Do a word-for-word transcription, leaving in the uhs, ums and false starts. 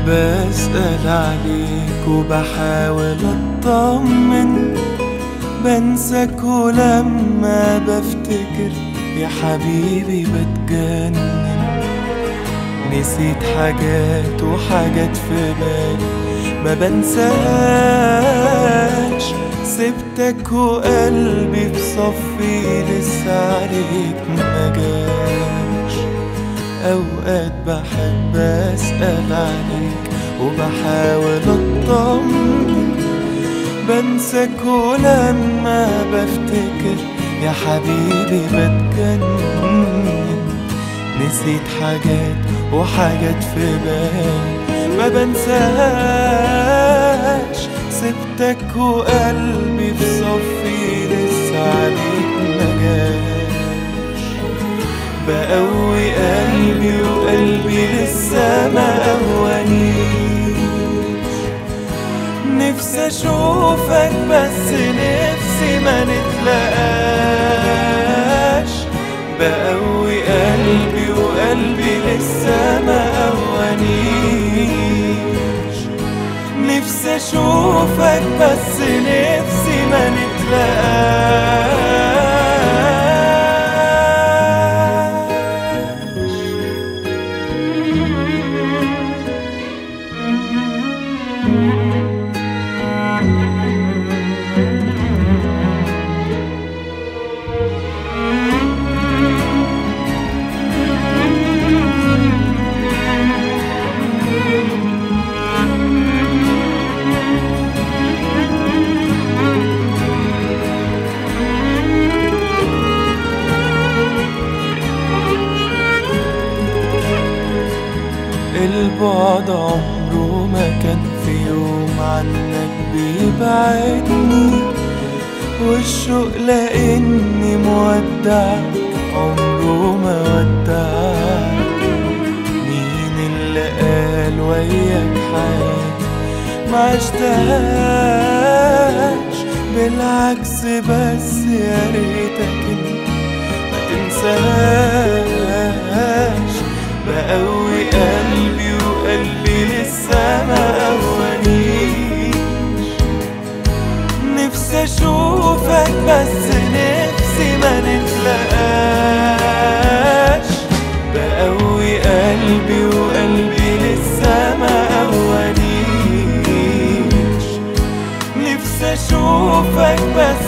بسأل عليك وبحاول اطمن، بنساك ولما بفتكر يا حبيبي بتجنن. نسيت حاجات وحاجات في بالي ما بنساش، سبتك وقلبي في صفي لسه عليك مجاش. اوقات بحب اسأل عليك وبحاول اطمن، بنساك ولما بفتكر يا حبيبي بتجنن. نسيت حاجات وحاجات في بالي ما بنساش، سبتك وقلبي في صفي لسه عليك مجاش. بقوي قلبي وقلبي لسه ما قوانيش، نفسي اشوفك بس نفسي ما نتلاقاش. بقوي قلبي وقلبي لسه ما قوانيش، نفسي اشوفك بس نفسي ما نتلاقاش. البعد عمره ما كان في يوم عنك بيبعدني، والشوق لاني مودعك عمره ما ودعك. مين اللي قال وياك حياتي ما عشتهاش؟ بالعكس بس يا ريتك انت ما تنساهاش. بقوي قلبي وقلبي لسه ما قوانيش، نفسي اشوفك بس نفسي ما نتلاقاش. بقوي قلبي وقلبي لسه ما قوانيش، نفسي اشوفك بس